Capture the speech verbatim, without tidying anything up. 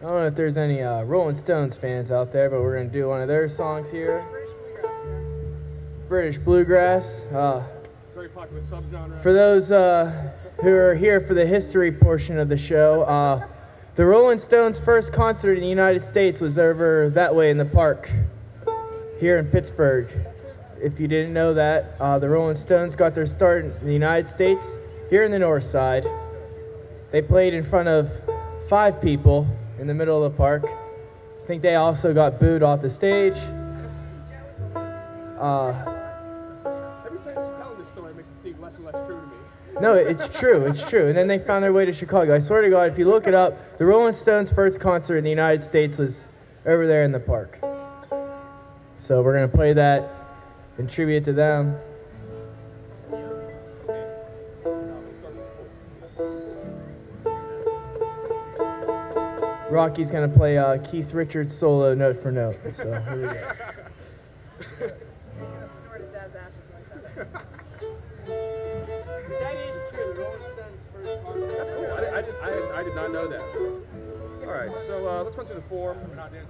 I don't know if there's any uh, Rolling Stones fans out there, but we're going to do one of their songs here. British Bluegrass. Uh, Very popular subgenre. for those uh, who are here for the history portion of the show, uh, the Rolling Stones' first concert in the United States was over that way in the park here in Pittsburgh. If you didn't know that, uh, the Rolling Stones got their start in the United States here in the North Side. They played in front of five people in the middle of the park. I think they also got booed off the stage. Uh, Every time you tell this story, it makes it seem less and less true to me. no, it's true, it's true. And then they found their way to Chicago. I swear to God, if you look it up, the Rolling Stones' first concert in the United States was over there in the park. So we're going to play that in tribute to them. Rocky's going to play uh, Keith Richards' solo note for note. So here we go. That is true. The Rolling Stones' first concert. That's cool. I, I, did, I, I did not know that. All right, so uh, let's run through the form.